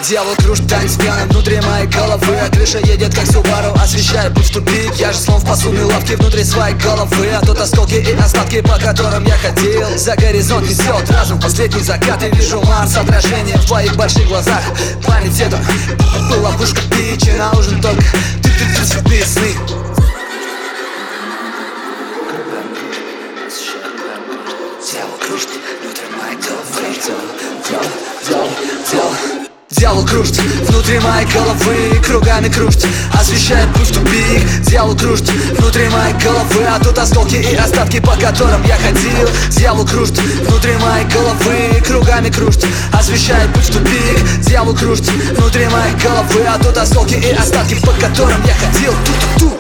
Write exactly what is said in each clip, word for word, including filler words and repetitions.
Дьявол кружит танец пьяный внутри моей головы, а крыша едет как Субару, освещает путь в тупик. Я же словно в посудной лавке внутри своей головы, а тут осколки и остатки, по которым я ходил. За горизонт несет разум последний закат, и вижу Марс, отражение в твоих больших глазах. Память это была ловушка, пичи, на ужин только ты-ты-ты, цветные сны. Дьявол кружит внутри моей головы. Дьявол кружит внутри моей головы, кругами кружит, освещает путь в тупик. Дьявол кружит внутри моей головы, а тут осколки и остатки, по которым я ходил. Дьявол кружит внутри моей головы, кругами кружит, освещает путь в тупик. Дьявол кружит внутри моей головы, а тут осколки и остатки, по которым я ходил. Ту-ту-ту.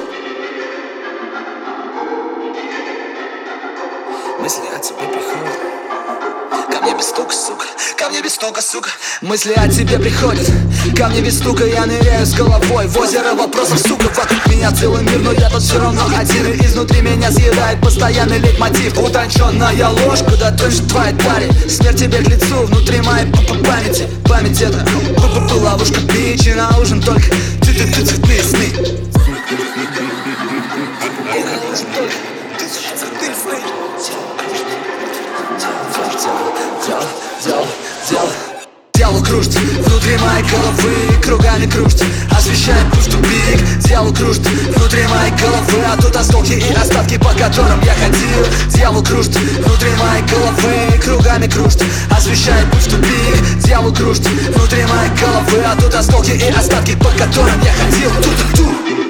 Мысли о тебе приходят ко мне без стука, сука, ко мне без стука, сука. Мысли о тебе приходят ко мне без стука. Я ныряю с головой в озеро вопросов, сука. Вокруг меня целый мир, но я тут все равно один. И изнутри меня съедает постоянный лейтмотив. Утонченная ложь, куда тоньше твоя тварь. Смерть тебе к лицу, внутри моей памяти. Память это ловушка, пичи, на ужин только ты-ты-ты, цветные сны. И на ужин только ты-ты-ты, сны. Дьявол кружит внутри моей головы, кругами кружит, освещает путь в тупик. Дьявол кружит внутри моей головы, а тут осколки и остатки, по которым я ходил. Дьявол кружит внутри моей головы, кругами кружит, освещает путь в тупик. Дьявол кружит внутри моей головы, а тут осколки и остатки, по которым я ходил. Ту-ту-ту.